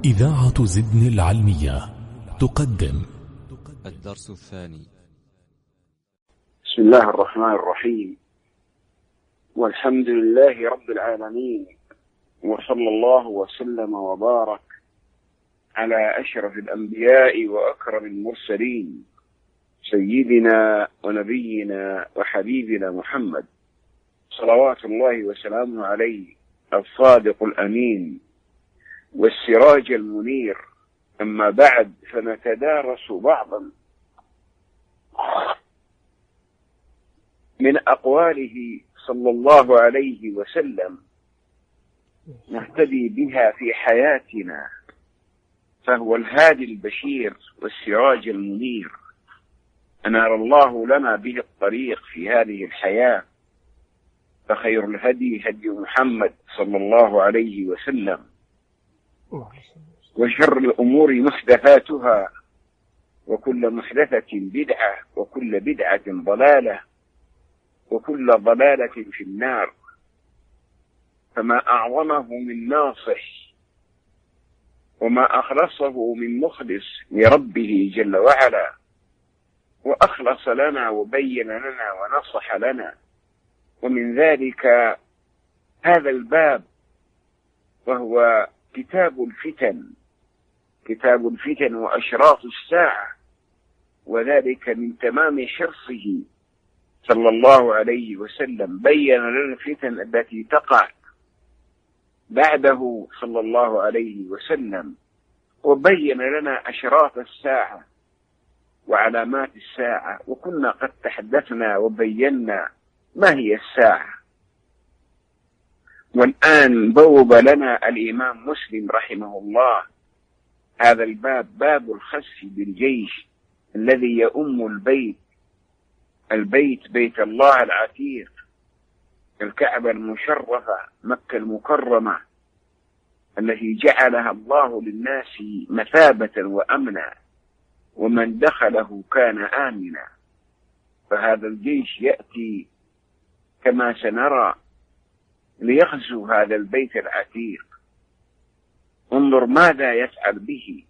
إذاعة زدن العلمية تقدم الدرس الثاني. بسم الله الرحمن الرحيم، والحمد لله رب العالمين، وصلى الله وسلم وبارك على أشرف الأنبياء وأكرم المرسلين سيدنا ونبينا وحبيبنا محمد صلوات الله وسلامه عليه، الصادق الأمين والسراج المنير. أما بعد، فنتدارس بعضا من أقواله صلى الله عليه وسلم نهتدي بها في حياتنا، فهو الهادي البشير والسراج المنير، أنار الله لنا به الطريق في هذه الحياة. فخير الهدي هدي محمد صلى الله عليه وسلم، وشر الأمور محدثاتها، وكل محدثة بدعة، وكل بدعة ضلالة، وكل ضلالة في النار. فما أعظمه من ناصح، وما أخلصه من مخلص لربه جل وعلا، وأخلص لنا وبين لنا ونصح لنا. ومن ذلك هذا الباب، وهو كتاب الفتن وأشراط الساعة، وذلك من تمام حرصه صلى الله عليه وسلم. بين لنا الفتن التي تقع بعده صلى الله عليه وسلم، وبين لنا أشراط الساعة وعلامات الساعة. وكنا قد تحدثنا وبينا ما هي الساعة. والآن بوب لنا الإمام مسلم رحمه الله هذا الباب، باب الخسف بالجيش الذي يؤم البيت بيت الله العتيق، الكعبة المشرفة، مكة المكرمة، التي جعلها الله للناس مثابة وأمنا، ومن دخله كان آمنا. فهذا الجيش يأتي كما سنرى ليغزو هذا البيت العتيق. انظر ماذا يفعل به.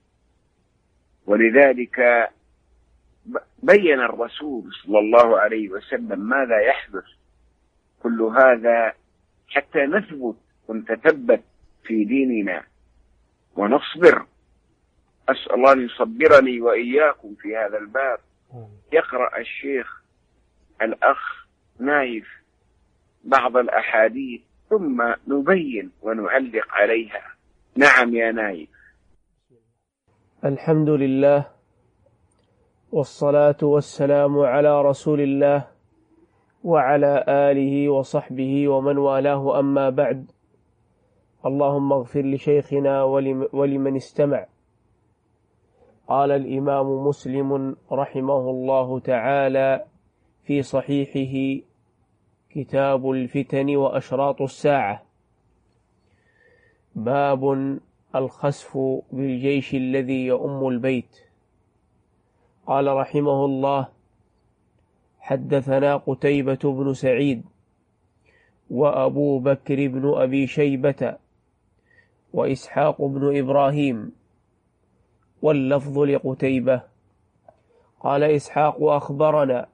ولذلك بين الرسول صلى الله عليه وسلم ماذا يحدث. كل هذا حتى نثبت ونتثبت في ديننا ونصبر. أسأل الله أن يصبرني وإياكم في هذا الباب. يقرأ الشيخ الأخ نايف بعض الأحاديث، ثم نبين ونعلق عليها. نعم يا نايف. الحمد لله، والصلاة والسلام على رسول الله وعلى آله وصحبه ومن والاه، أما بعد. اللهم اغفر لشيخنا ولمن استمع. قال الإمام مسلم رحمه الله تعالى في صحيحه: كتاب الفتن وأشراط الساعة، باب الخسف بالجيش الذي يؤم البيت. قال رحمه الله: حدثنا قتيبة بن سعيد وأبو بكر بن أبي شيبة وإسحاق بن إبراهيم، واللفظ لقتيبة. قال إسحاق: أخبرنا.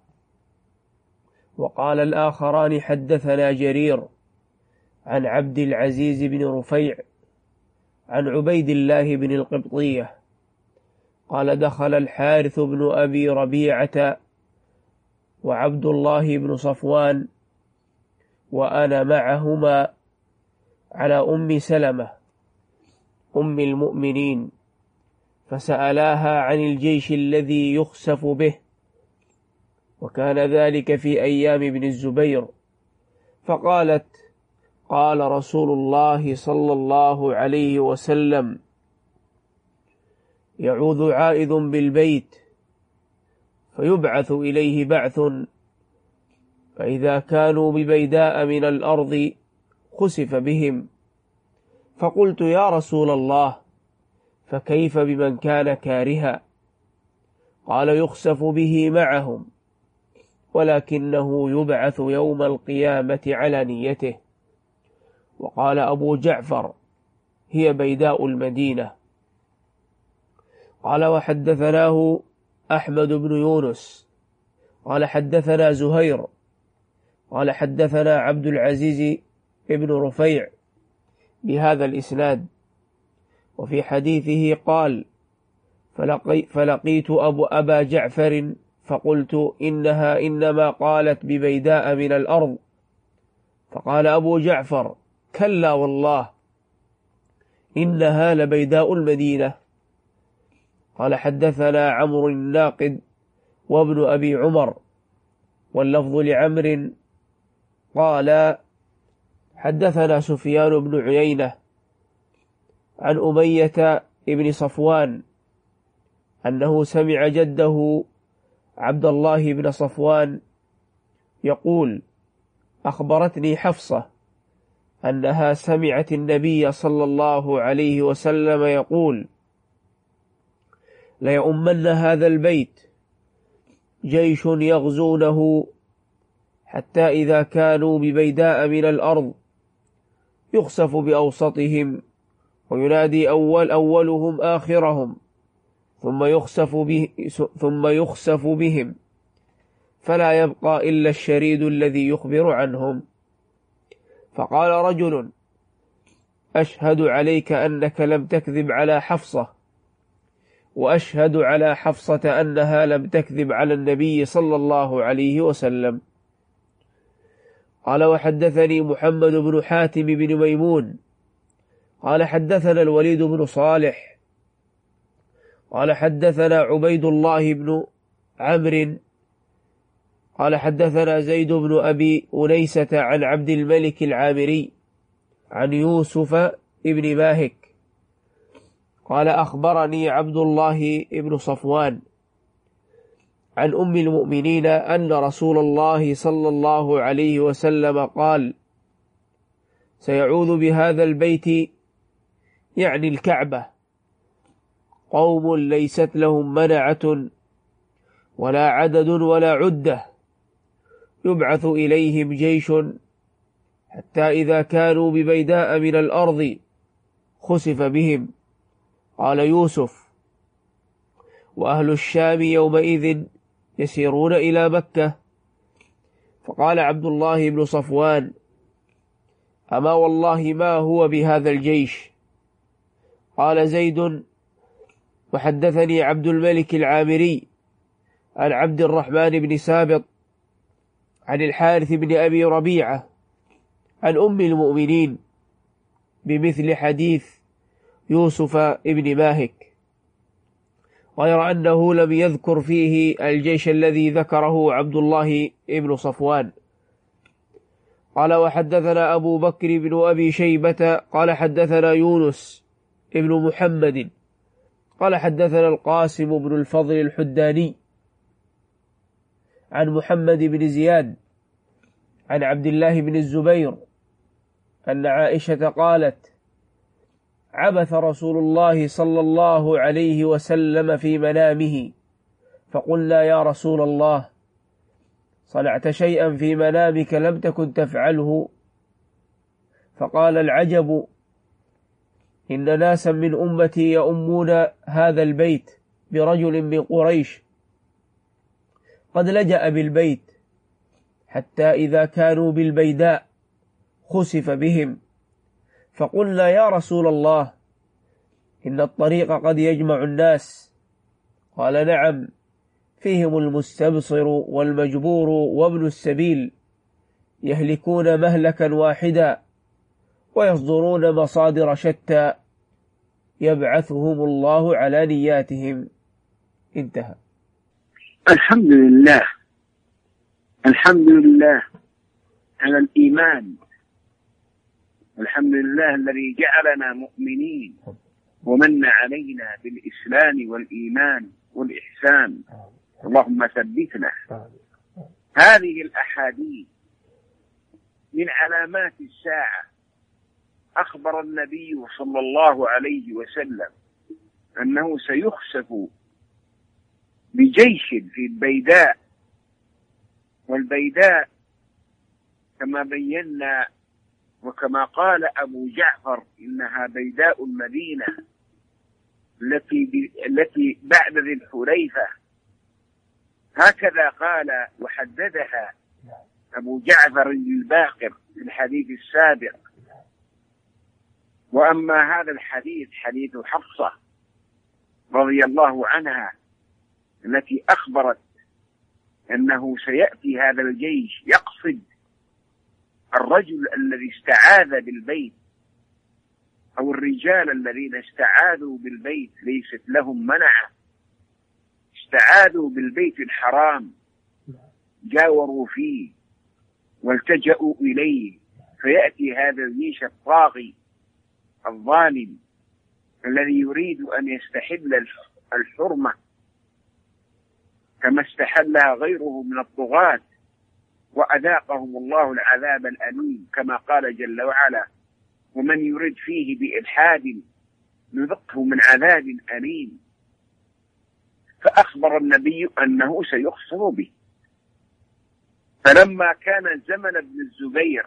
وقال الآخران: حدثنا جرير عن عبد العزيز بن رفيع عن عبيد الله بن القبطية قال: دخل الحارث بن أبي ربيعة وعبد الله بن صفوان وأنا معهما على أم سلمة أم المؤمنين، فسألاها عن الجيش الذي يخسف به، وكان ذلك في أيام ابن الزبير، فقالت: قال رسول الله صلى الله عليه وسلم: يعوذ عائذ بالبيت فيبعث إليه بعث، فإذا كانوا ببيداء من الأرض خسف بهم. فقلت: يا رسول الله، فكيف بمن كان كارها؟ قال: يخسف به معهم، ولكنه يبعث يوم القيامة على نيته. وقال أبو جعفر: هي بيداء المدينة. قال وحدثناه أحمد بن يونس قال حدثنا زهير قال حدثنا عبد العزيز بن رفيع بهذا الإسناد. وفي حديثه قال فلقيت أبا جعفر فقلت إنها إنما قالت ببيداء من الأرض. فقال أبو جعفر كلا والله إنها لبيداء المدينة. قال حدثنا عمرو الناقد وابن أبي عمر واللفظ لعمر قال حدثنا سفيان بن عيينة عن أمية بن صفوان أنه سمع جده عبد الله بن صفوان يقول أخبرتني حفصة أنها سمعت النبي صلى الله عليه وسلم يقول ليؤمن هذا البيت جيش يغزونه حتى إذا كانوا ببيداء من الأرض يخسف بأوسطهم وينادي أولهم آخرهم ثم يخسف بهم فلا يبقى إلا الشريد الذي يخبر عنهم. فقال رجل أشهد عليك أنك لم تكذب على حفصة وأشهد على حفصة أنها لم تكذب على النبي صلى الله عليه وسلم. قال وحدثني محمد بن حاتم بن ميمون قال حدثنا الوليد بن صالح قال حدثنا عبيد الله بن عمرو قال حدثنا زيد بن أبي أنيسة عن عبد الملك العامري عن يوسف بن ماهك قال أخبرني عبد الله بن صفوان عن أم المؤمنين أن رسول الله صلى الله عليه وسلم قال سيعوذ بهذا البيت يعني الكعبة قوم ليست لهم منعة ولا عدد ولا عدة يبعث إليهم جيش حتى إذا كانوا ببيداء من الأرض خسف بهم. قال يوسف وأهل الشام يومئذ يسيرون إلى مكة. فقال عبد الله بن صفوان أما والله ما هو بهذا الجيش. قال زيد وحدثني عبد الملك العامري عن عبد الرحمن بن سابط عن الحارث بن أبي ربيعة عن أم المؤمنين بمثل حديث يوسف بن ماهك غير أنه لم يذكر فيه الجيش الذي ذكره عبد الله بن صفوان. قال وحدثنا أبو بكر بن أبي شيبة قال حدثنا يونس ابن محمد قال حدثنا القاسم بن الفضل الحداني عن محمد بن زياد عن عبد الله بن الزبير أن عائشة قالت عبث رسول الله صلى الله عليه وسلم في منامه فقلنا يا رسول الله صنعت شيئا في منامك لم تكن تفعله. فقال العجب إن ناسا من أمتي يؤمون هذا البيت برجل من قريش قد لجأ بالبيت حتى إذا كانوا بالبيداء خسف بهم. فقلنا يا رسول الله إن الطريق قد يجمع الناس. قال نعم فيهم المستبصر والمجبور وابن السبيل يهلكون مهلكا واحدا ويصدرون مصادر شتى يبعثهم الله على نياتهم. انتهى. الحمد لله على الإيمان. الحمد لله الذي جعلنا مؤمنين ومن علينا بالإسلام والإيمان والإحسان. اللهم ثبتنا. هذه الأحاديث من علامات الساعة. أخبر النبي صلى الله عليه وسلم أنه سيخسف بجيش في البيداء، والبيداء كما بينا وكما قال أبو جعفر إنها بيداء المدينة، التي بعد ذي الحليفة. هكذا قال وحددها أبو جعفر الباقر في الحديث السابق. وأما هذا الحديث حديث حفصة رضي الله عنها التي أخبرت أنه سيأتي هذا الجيش، يقصد الرجل الذي استعاذ بالبيت أو الرجال الذين استعاذوا بالبيت ليست لهم منعة، استعاذوا بالبيت الحرام، جاوروا فيه والتجأوا إليه، فيأتي هذا الجيش الطاغي الظالم الذي يريد أن يستحل الحرمة كما استحلها غيره من الطغاة، وأذاقهم الله العذاب الأليم كما قال جل وعلا: ومن يرد فيه بإلحاد نذقه من عذاب أليم. فأخبر النبي أنه سيخسف به. فلما كان زمن ابن الزبير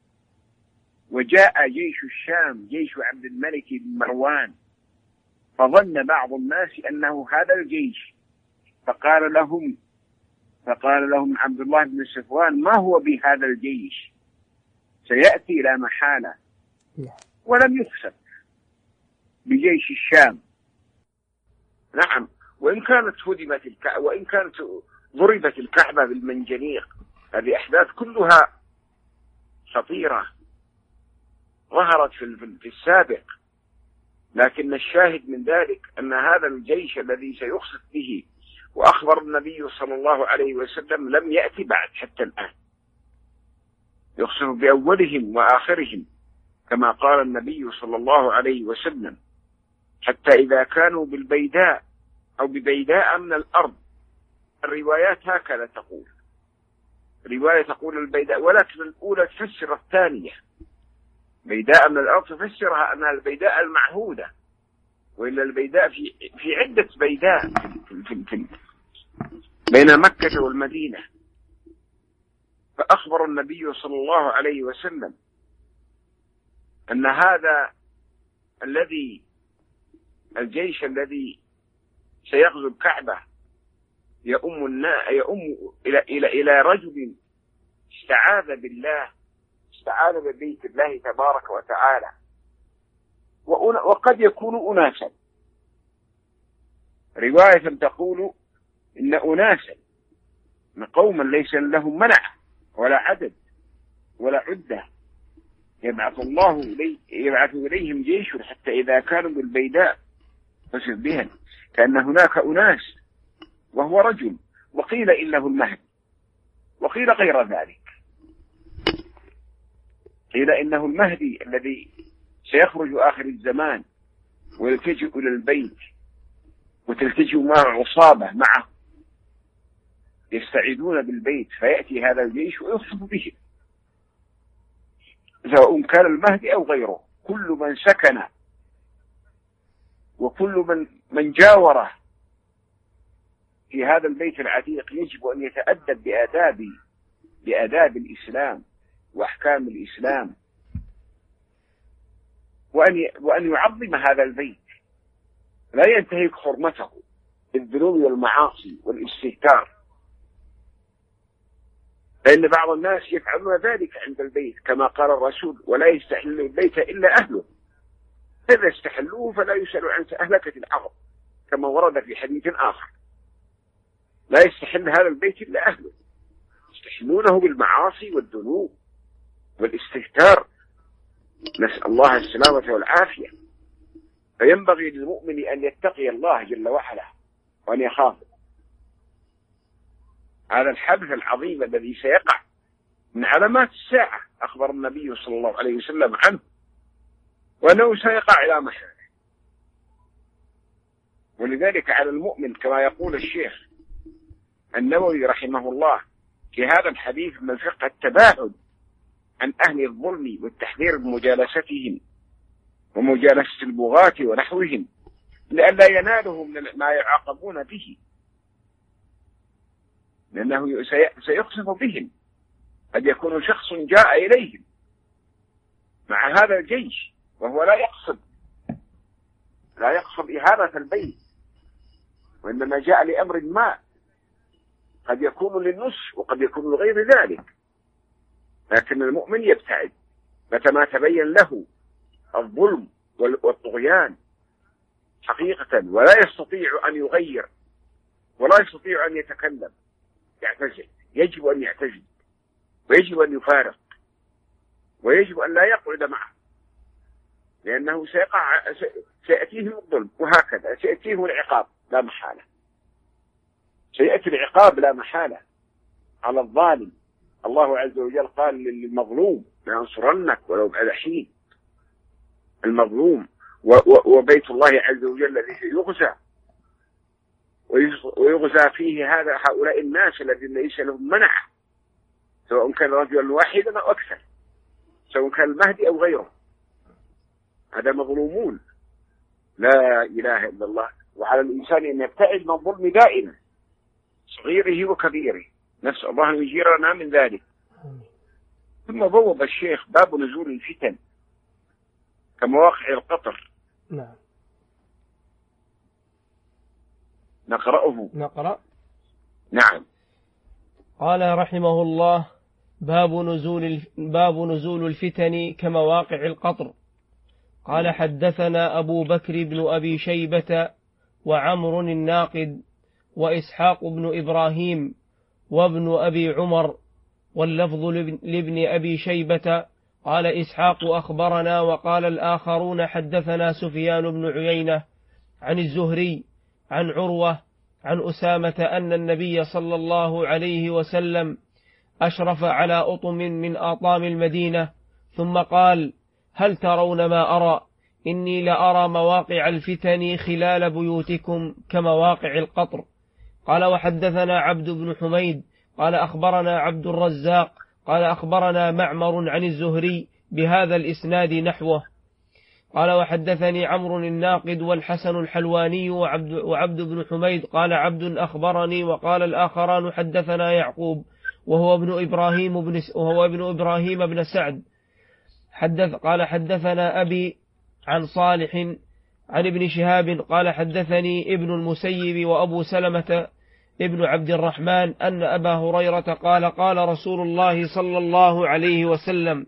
وجاء جيش الشام، جيش عبد الملك بن مروان، فظن بعض الناس أنه هذا الجيش، فقال لهم عبد الله بن صفوان: ما هو بهذا الجيش، سيأتي لا محالة. ولم يخسف بجيش الشام. نعم، وإن كانت هدمت الكعبة، وإن كانت ضربت الكعبة بالمنجنيق، هذه أحداث كلها خطيرة ظهرت في السابق، لكن الشاهد من ذلك أن هذا الجيش الذي سيخسف به، وأخبر النبي صلى الله عليه وسلم، لم يأتي بعد حتى الآن، يخسف بأولهم وآخرهم كما قال النبي صلى الله عليه وسلم: حتى إذا كانوا بالبيداء أو ببيداء من الأرض. الروايات هكذا تقول، رواية تقول البيداء، ولكن الأولى تفسر الثانية، بيداء من الأرض تفسرها أنها البيداء المعهودة، وإلا البيداء في عدة بيداء في بين مكة والمدينة. فأخبر النبي صلى الله عليه وسلم أن هذا الجيش الذي سيغزو الكعبة يؤم إلى رجل استعاذ بالله، استعاذ ببيت الله تبارك وتعالى، وقد يكون أناسا. رواية تقول إن أناسا، إن قوما ليس لهم منع ولا عدد ولا عدة، يبعث إليهم جيش حتى إذا كانوا بالبيداء فسر بهم، كأن هناك أناس وهو رجل، وقيل إنه المهدي، وقيل غير ذلك، قيل إنه المهدي الذي سيخرج آخر الزمان ويلتجئ إلى البيت، وتلتجئ معه عصابة معه يستعيدون بالبيت، فيأتي هذا الجيش ويخسف به، سواء كان المهدي أو غيره. كل من سكن وكل من جاوره في هذا البيت العتيق يجب أن يتأدب بآداب الإسلام وأحكام الإسلام، وأن يعظم هذا البيت، لا ينتهك حرمته بالذنوب والمعاصي والاستهتار، فإن بعض الناس يفعلون ذلك عند البيت كما قال الرسول: ولا يستحل البيت إلا أهله، إذا استحلوه فلا يسأل عن أهلكة العرب، كما ورد في حديث آخر: لا يستحل هذا البيت إلا أهله، يستحلونه بالمعاصي والذنوب والاستهتار، نسأل الله السلامة والعافية. فينبغي للمؤمن أن يتقي الله جل وعلا وأن يخافه. هذا الحدث العظيم الذي سيقع من علامات الساعة، أخبر النبي صلى الله عليه وسلم عنه، وأنه سيقع إلى محله. ولذلك على المؤمن كما يقول الشيخ النووي رحمه الله في هذا الحديث من الفقه التباعد عن أهل الظلم والتحذير بمجالستهم ومجالسة البغاة ونحوهم، لئلا ينالهم ما يعاقبون به، لأنه سيخسف بهم. قد يكون شخص جاء إليهم مع هذا الجيش وهو لا يقصد لا يقصد إهانة البيت، وإنما جاء لأمر ما قد يكون للنصح وقد يكون لغير ذلك. لكن المؤمن يبتعد متى ما تبين له الظلم والطغيان حقيقة، ولا يستطيع أن يغير ولا يستطيع أن يتكلم، يعتزل. يجب أن يعتزل، ويجب أن يفارق، ويجب أن لا يقعد معه، لأنه سيأتيه الظلم، وهكذا سيأتيه العقاب لا محالة. سيأتي العقاب لا محالة على الظالم. الله عز وجل قال للمظلوم لأنصرنك ولو بعد حين. المظلوم وبيت الله عز وجل الذي يغزى ويغزى فيه هؤلاء الناس الذين ليس لهم منع، سواء كان رجلا واحدا أو أكثر، سواء كان المهدي أو غيره. هذا مظلومون، لا إله إلا الله. وعلى الإنسان أن يبتعد من الظلم دائما، صغيره وكبيره، نسأل الله أن يجيرنا من ذلك. ثم بوب الشيخ باب نزول الفتن كمواقع القطر. نعم. نقرأ. نعم. قال رحمه الله: باب نزول الفتن كمواقع القطر. قال: حدثنا أبو بكر بن أبي شيبة وعمر الناقد وإسحاق بن إبراهيم وابن أبي عمر، واللفظ لابن أبي شيبة. قال إسحاق: أخبرنا. وقال الآخرون: حدثنا سفيان بن عيينة عن الزهري عن عروة عن أسامة أن النبي صلى الله عليه وسلم أشرف على أطم من أطام المدينة، ثم قال: هل ترون ما أرى؟ إني لأرى مواقع الفتن خلال بيوتكم كمواقع القطر. قال: وحدثنا عبد بن حميد قال أخبرنا عبد الرزاق قال أخبرنا معمر عن الزهري بهذا الإسناد نحوه. قال: وحدثني عمرو الناقد والحسن الحلواني وعبد بن حميد قال عبد أخبرني. وقال الآخران: حدثنا يعقوب وهو ابن إبراهيم بن سعد قال حدثنا أبي عن صالح عن ابن شهاب قال حدثني ابن المسيب وأبو سلمة ابن عبد الرحمن أن أبا هريرة قال: قال رسول الله صلى الله عليه وسلم: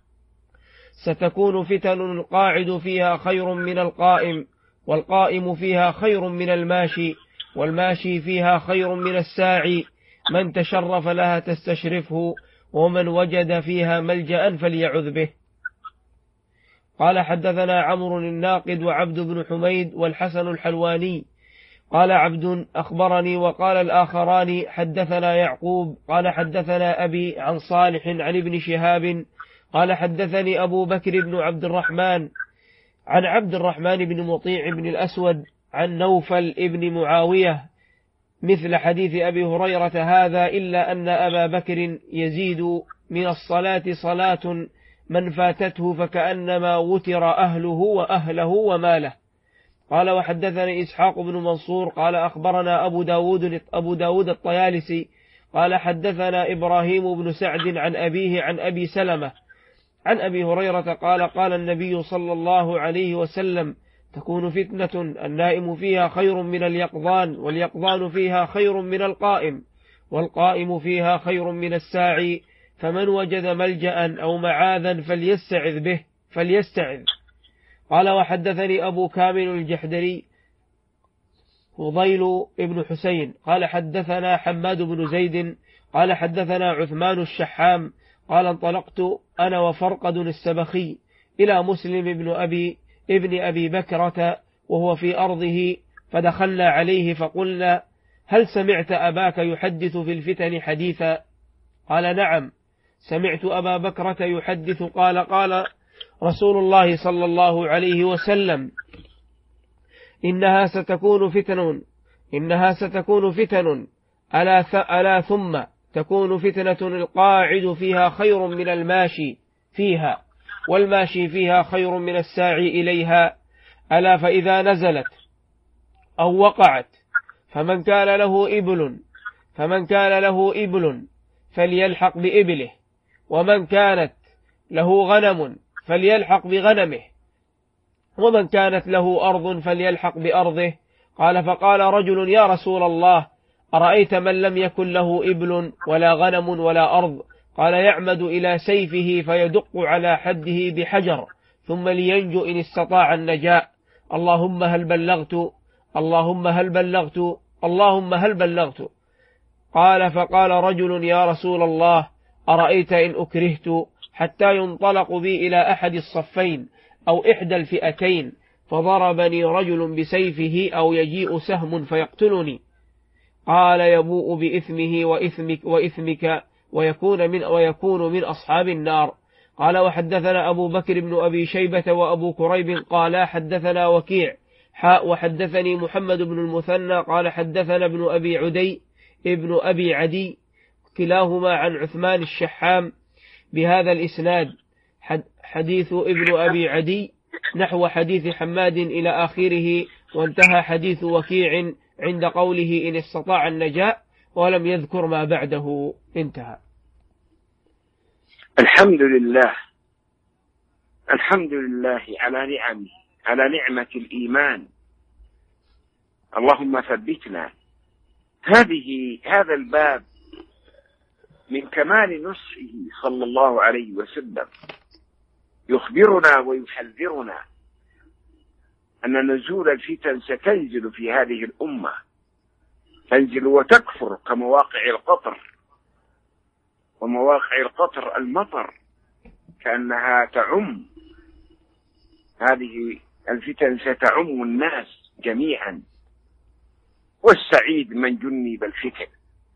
ستكون فتن القاعد فيها خير من القائم، والقائم فيها خير من الماشي، والماشي فيها خير من الساعي، من تشرف لها تستشرفه، ومن وجد فيها ملجأ فليعذ به. قال: حدثنا عمرو الناقد وعبد بن حميد والحسن الحلواني. قال عبد: أخبرني. وقال الآخران: حدثنا يعقوب قال حدثنا أبي عن صالح عن ابن شهاب قال حدثني أبو بكر بن عبد الرحمن عن عبد الرحمن بن مطيع بن الأسود عن نوفل ابن معاوية مثل حديث أبي هريرة هذا، إلا أن أبا بكر يزيد من الصلاة صلاة من فاتته فكأنما وتر أهله وأهله وماله. قال: وحدثني إسحاق بن منصور قال أخبرنا أبو داود الطيالسي قال حدثنا إبراهيم بن سعد عن أبيه عن أبي سلمة عن أبي هريرة قال: قال النبي صلى الله عليه وسلم: تكون فتنة النائم فيها خير من اليقظان، واليقظان فيها خير من القائم، والقائم فيها خير من الساعي، فمن وجد ملجأ أو معاذا فليستعذ به فليستعذ. قال: وحدثني أبو كامل الجحدري فضيل ابن حسين قال حدثنا حماد بن زيد قال حدثنا عثمان الشحام قال: انطلقت أنا وفرقد السبخي إلى مسلم ابن أبي بكرة وهو في أرضه، فدخلنا عليه فقلنا: هل سمعت أباك يحدث في الفتن حديثا؟ قال: نعم، سمعت أبا بكرة يحدث قال: قال رسول الله صلى الله عليه وسلم: إنها ستكون فتن ألا ثم تكون فتنة القاعد فيها خير من الماشي فيها، والماشي فيها خير من الساعي إليها، ألا فإذا نزلت أو وقعت فمن كان له إبل فليلحق بإبله، ومن كانت له غنم فليلحق بغنمه، ومن كانت له أرض فليلحق بأرضه. قال فقال رجل يا رسول الله أرأيت من لم يكن له إبل ولا غنم ولا أرض؟ قال يعمد إلى سيفه فيدق على حده بحجر ثم لينجو إن استطاع النجاة. اللهم هل بلغت، اللهم هل بلغت، اللهم هل بلغت. قال فقال رجل يا رسول الله أرأيت إن أكرهت حتى ينطلق بي إلى أحد الصفين أو إحدى الفئتين فضربني رجل بسيفه أو يجيء سهم فيقتلني؟ قال يبوء بإثمه وإثمك ويكون من أصحاب النار. قال وحدثنا أبو بكر بن أبي شيبة وأبو كريب قال حدثنا وكيع وحدثني محمد بن المثنى قال حدثنا ابن أبي عدي كلاهما عن عثمان الشحام بهذا الإسناد. حديث ابن أبي عدي نحو حديث حماد إلى آخره، وانتهى حديث وكيع عند قوله إن استطاع النجاة، ولم يذكر ما بعده. انتهى. الحمد لله، الحمد لله على نعمه، على نعمة الإيمان. اللهم ثبتنا. هذا الباب من كمال نصحه صلى الله عليه وسلم، يخبرنا ويحذرنا أن نزول الفتن ستنزل في هذه الأمة، تنزل وتكفر كمواقع القطر، ومواقع القطر المطر كأنها تعم. هذه الفتن ستعم الناس جميعا، والسعيد من جنب الفتن.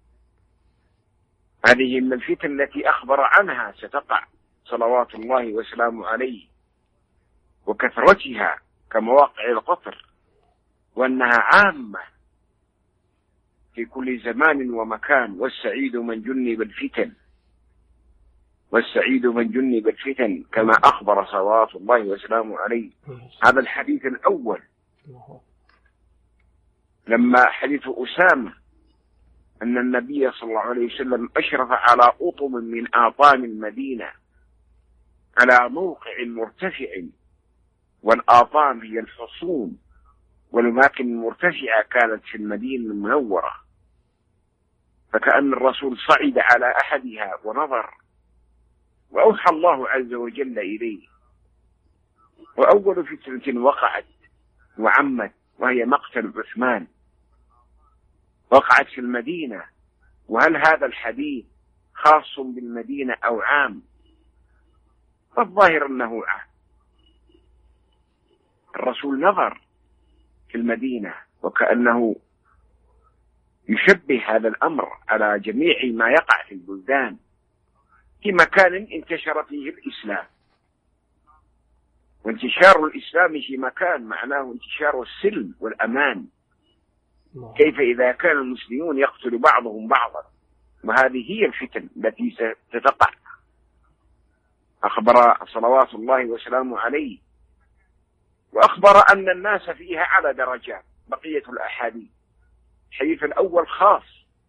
هذه من الفتن التي أخبر عنها ستقع صلوات الله وسلامه عليه، وكثرتها كمواقع القطر، وأنها عامة في كل زمان ومكان. والسعيد من جنب الفتن، والسعيد من جنب الفتن كما أخبر صلوات الله وسلامه عليه. هذا الحديث الأول. لما حديث أسامة أن النبي صلى الله عليه وسلم أشرف على أطم من آطام المدينة، على موقع مرتفع، والآطام هي الحصون والأماكن المرتفعة كانت في المدينة المنورة، فكأن الرسول صعد على أحدها ونظر، وأوحى الله عز وجل إليه. وأول فتنة وقعت وعمت وهي مقتل عثمان، وقعت في المدينة. وهل هذا الحديث خاص بالمدينة أو عام؟ فالظاهر أنه عام. الرسول نظر في المدينة وكأنه يشبه هذا الأمر على جميع ما يقع في البلدان، في مكان انتشر فيه الإسلام. وانتشار الإسلام في مكان معناه انتشار السلم والأمان. كيف إذا كان المسلمون يقتل بعضهم بعضا؟ وهذه هي الفتن التي ستقع. أخبر صلوات الله وسلامه عليه، وأخبر أن الناس فيها على درجات. بقية الأحاديث، الحديث الأول خاص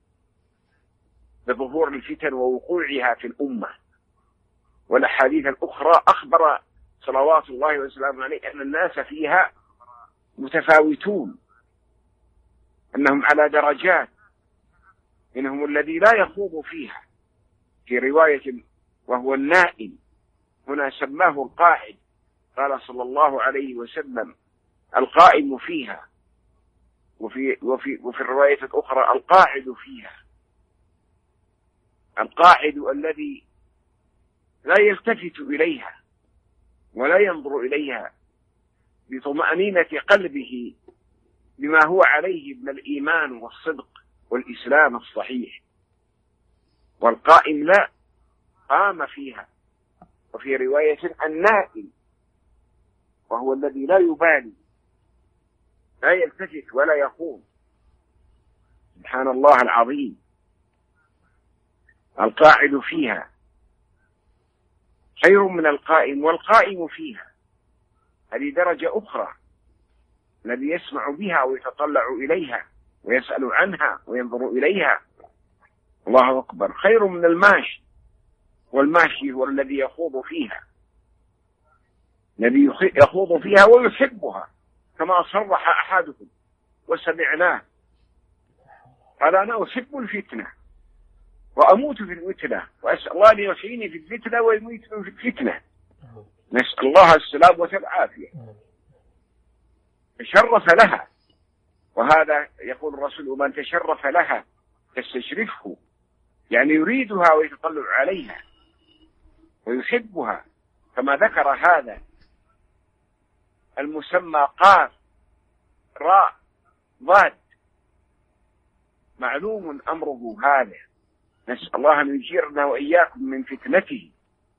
بظهور الفتن ووقوعها في الأمة، والأحاديث الأخرى أخبر صلوات الله وسلامه عليه أن الناس فيها متفاوتون، أنهم على درجات. منهم الذي لا يخوض فيها، في رواية وهو النائم، هنا سماه القاعد. قال صلى الله عليه وسلم القائم فيها، وفي الرواية الأخرى القاعد فيها. القاعد الذي لا يلتفت إليها ولا ينظر إليها بطمأنينة قلبه بما هو عليه من الإيمان والصدق والإسلام الصحيح. والقائم لا، قام فيها. وفي رواية النائم، وهو الذي لا يبالي، لا يلتفت ولا يقوم. سبحان الله العظيم. القاعد فيها خير من القائم، والقائم فيها هذه درجة أخرى، الذي يسمع بها ويتطلع إليها ويسأل عنها وينظر إليها. الله أكبر. خير من الماشي، والماشي هو الذي يخوض فيها. النبي يخوض فيها ويحبها كما صرح أحدهم وسمعناه قال أنا أحب الفتنة وأموت في الفتنة وأسأل الله أن يحييني في الفتنة ويميتني في الفتنة. نسأل الله السلامة والعافية. تشرف لها، وهذا يقول الرسول من تشرف لها تستشرفه، يعني يريدها ويتطلع عليها ويحبها، كما ذكر هذا المسمى قاف راء ضاد، معلوم أمره هذا. نسأل الله أن يجيرنا وإياكم من فتنته.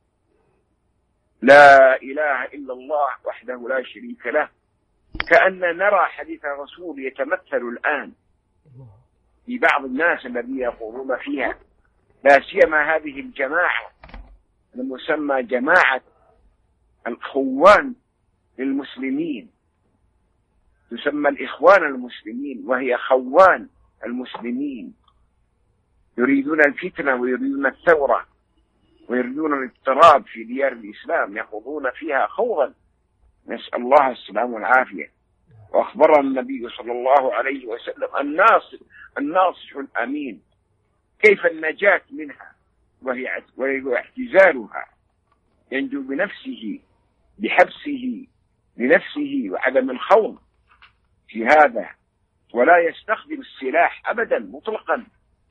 لا إله إلا الله وحده لا شريك له. كأن نرى حديث الرسول يتمثل الآن في بعض الناس الذين يقولون فيها، لا سيما هذه الجماعة المسمى جماعة الخوان للمسلمين، تسمى الإخوان المسلمين وهي خوان المسلمين، يريدون الفتنة ويريدون الثورة ويريدون الاضطراب في ديار الإسلام، يخوضون فيها خوضا. نسأل الله السلام والعافية. وأخبرنا النبي صلى الله عليه وسلم الناصح الأمين كيف النجاة منها وهي اعتزالها، ينجو بنفسه بحبسه لنفسه وعدم الخوض في هذا، ولا يستخدم السلاح أبدا مطلقا،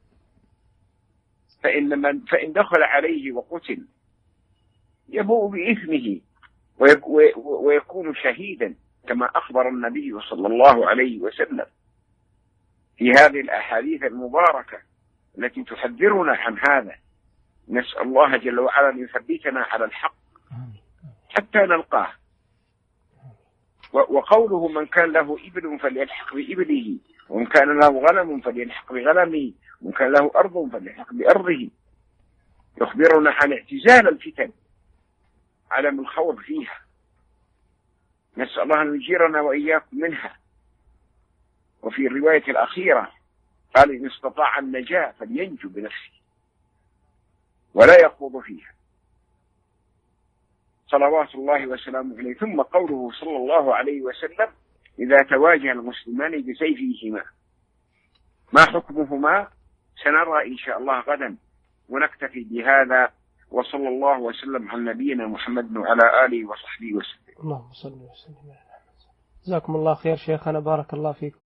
فإن دخل عليه وقتل يبوء بإثمه ويكون شهيدا، كما أخبر النبي صلى الله عليه وسلم في هذه الأحاديث المباركة التي تحذرنا عن هذا. نسأل الله جل وعلا أن يثبتنا على الحق حتى نلقاه. وقوله من كان له إبل فليلحق بإبله، ومن كان له غنم فليلحق بغنمه، ومن كان له أرض فليلحق بأرضه، يخبرنا عن اعتزال الفتن، عدم الخوض فيها. نسأل الله أن يجيرنا وإياكم منها. وفي الرواية الأخيرة قال إن استطاع النجاة فلينجو بنفسه ولا يخوض فيها، صلوات الله وسلامه عليه. ثم قوله صلى الله عليه وسلم إذا تواجه المسلمان بسيفيهما، ما حكمهما سنرى إن شاء الله غدا، ونكتفي بهذا. وصلى الله وسلم على نبينا محمد وعلى آله وصحبه وسلم. اللهم صل وسلم على محمد. جزاكم الله خير شيخنا، بارك الله فيكم.